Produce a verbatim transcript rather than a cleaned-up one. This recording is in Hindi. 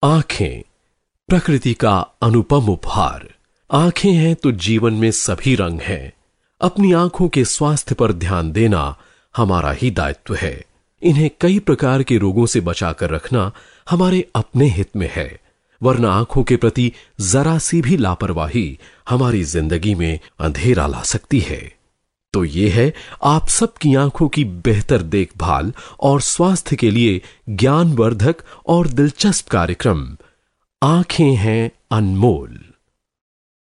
आंखें, प्रकृति का अनुपम उपहार। आंखें हैं तो जीवन में सभी रंग हैं। अपनी आंखों के स्वास्थ्य पर ध्यान देना हमारा ही दायित्व है। इन्हें कई प्रकार के रोगों से बचाकर रखना हमारे अपने हित में है, वरना आंखों के प्रति जरा सी भी लापरवाही हमारी जिंदगी में अंधेरा ला सकती है। तो ये है आप सबकी आंखों की बेहतर देखभाल और स्वास्थ्य के लिए ज्ञानवर्धक और दिलचस्प कार्यक्रम आंखें हैं अनमोल।